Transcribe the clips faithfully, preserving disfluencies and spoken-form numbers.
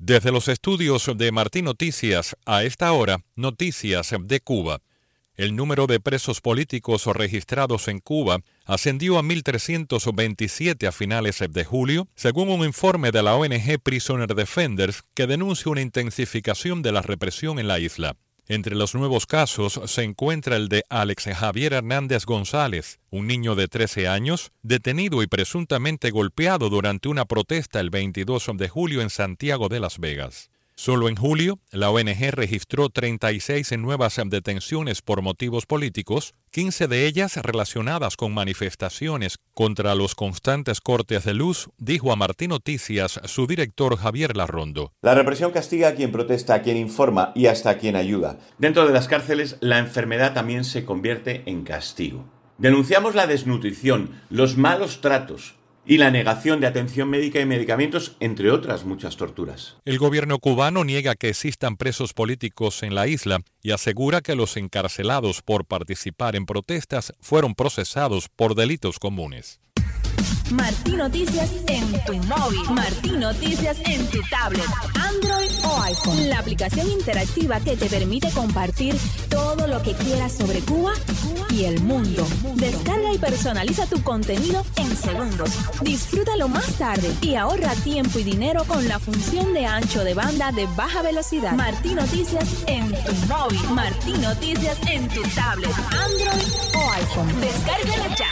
Desde los estudios de Martín Noticias, a esta hora, noticias de Cuba. El número de presos políticos registrados en Cuba ascendió a mil trescientos veintisiete a finales de julio, según un informe de la O N G Prisoner Defenders que denuncia una intensificación de la represión en la isla. Entre los nuevos casos se encuentra el de Alex Javier Hernández González, un niño de trece años, detenido y presuntamente golpeado durante una protesta el veintidós de julio en Santiago de Las Vegas. Solo en julio, la O N G registró treinta y seis nuevas detenciones por motivos políticos, quince de ellas relacionadas con manifestaciones contra los constantes cortes de luz, dijo a Martín Noticias su director Javier Larrondo. La represión castiga a quien protesta, a quien informa y hasta a quien ayuda. Dentro de las cárceles, la enfermedad también se convierte en castigo. Denunciamos la desnutrición, los malos tratos y la negación de atención médica y medicamentos, entre otras muchas torturas. El gobierno cubano niega que existan presos políticos en la isla y asegura que los encarcelados por participar en protestas fueron procesados por delitos comunes. Martín Noticias en tu móvil. Martín Noticias en tu tablet, Android o iPhone. La aplicación interactiva que te permite compartir todo lo que quieras sobre Cuba y el mundo. Descarga y personaliza tu contenido en segundos. Disfrútalo más tarde y ahorra tiempo y dinero con la función de ancho de banda de baja velocidad. Martín Noticias en tu móvil. Martín Noticias en tu tablet, Android o iPhone. Descárgala ya.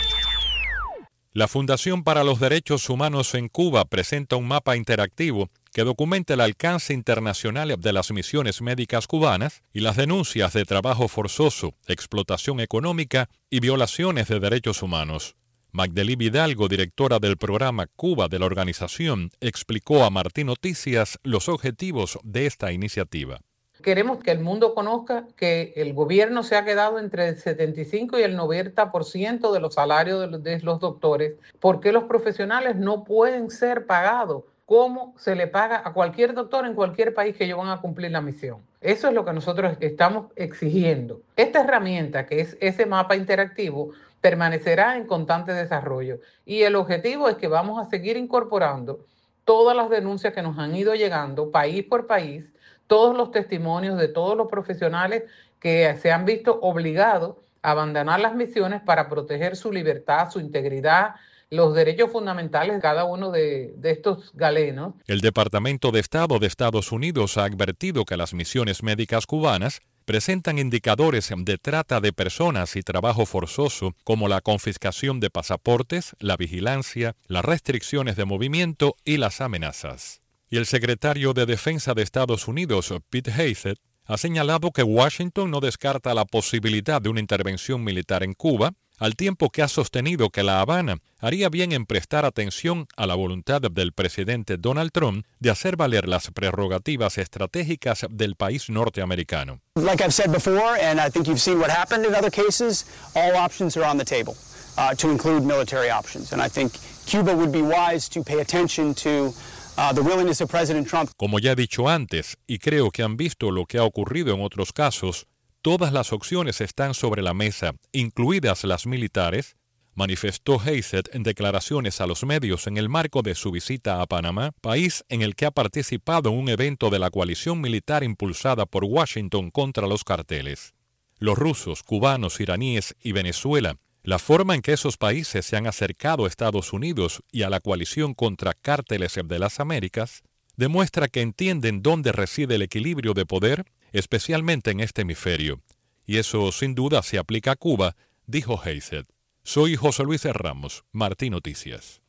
La Fundación para los Derechos Humanos en Cuba presenta un mapa interactivo que documenta el alcance internacional de las misiones médicas cubanas y las denuncias de trabajo forzoso, explotación económica y violaciones de derechos humanos. Magdelí Hidalgo, directora del programa Cuba de la organización, explicó a Martín Noticias los objetivos de esta iniciativa. Queremos que el mundo conozca que el gobierno se ha quedado entre el setenta y cinco y el noventa por ciento de los salarios de los, de los doctores, porque los profesionales no pueden ser pagados como se le paga a cualquier doctor en cualquier país que ellos van a cumplir la misión. Eso es lo que nosotros estamos exigiendo. Esta herramienta, que es ese mapa interactivo, permanecerá en constante desarrollo y el objetivo es que vamos a seguir incorporando todas las denuncias que nos han ido llegando país por país, todos los testimonios de todos los profesionales que se han visto obligados a abandonar las misiones para proteger su libertad, su integridad, los derechos fundamentales de cada uno de, de estos galenos. El Departamento de Estado de Estados Unidos ha advertido que las misiones médicas cubanas presentan indicadores de trata de personas y trabajo forzoso como la confiscación de pasaportes, la vigilancia, las restricciones de movimiento y las amenazas. Y el secretario de Defensa de Estados Unidos, Pete Hegseth, ha señalado que Washington no descarta la posibilidad de una intervención militar en Cuba, al tiempo que ha sostenido que La Habana haría bien en prestar atención a la voluntad del presidente Donald Trump de hacer valer las prerrogativas estratégicas del país norteamericano. Like I've said before, and I think you've seen what happened in other cases, all options are on the table, uh, to include military options. And I think Cuba would be wise to pay attention to Uh, the willingness of President Trump. Como ya he dicho antes, y creo que han visto lo que ha ocurrido en otros casos, todas las opciones están sobre la mesa, incluidas las militares, manifestó Hegseth en declaraciones a los medios en el marco de su visita a Panamá, país en el que ha participado en un evento de la coalición militar impulsada por Washington contra los carteles. Los rusos, cubanos, iraníes y Venezuela, la forma en que esos países se han acercado a Estados Unidos y a la coalición contra cárteles de las Américas demuestra que entienden dónde reside el equilibrio de poder, especialmente en este hemisferio. Y eso sin duda se aplica a Cuba, dijo Hegseth. Soy José Luis Ramos, Martín Noticias.